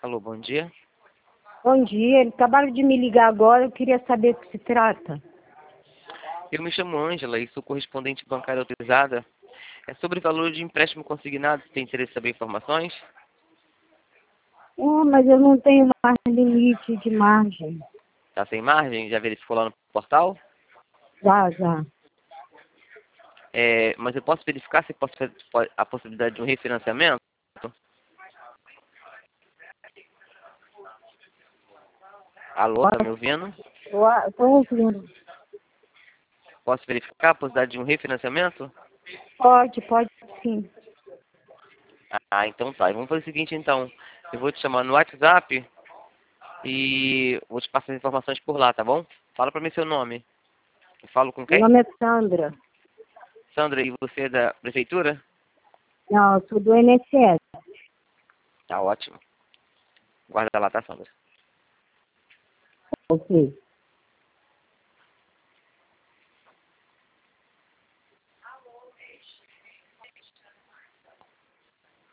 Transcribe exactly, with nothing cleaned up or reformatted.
Alô, bom dia. Bom dia, ele acabaram de me ligar agora, eu queria saber do que se trata. Eu me chamo Ângela e sou correspondente bancária autorizada. É sobre valor de empréstimo consignado. Você tem interesse em saber informações? Oh, mas eu não tenho mais limite de margem. Tá sem margem? Já verificou lá no portal? Já, já. É, mas eu posso verificar se posso, a possibilidade de um refinanciamento? Alô, tá me ouvindo? Estou ouvindo. Posso verificar a possibilidade de um refinanciamento? Pode, pode sim. Ah, então tá. Vamos fazer o seguinte, então. Eu vou te chamar no WhatsApp e vou te passar as informações por lá, tá bom? Fala pra mim seu nome. Eu falo com Meu quem? nome é Sandra. Sandra, e você é da prefeitura? Não, eu sou do I N S S. Tá ótimo. Guarda lá, tá, Sandra? Ok.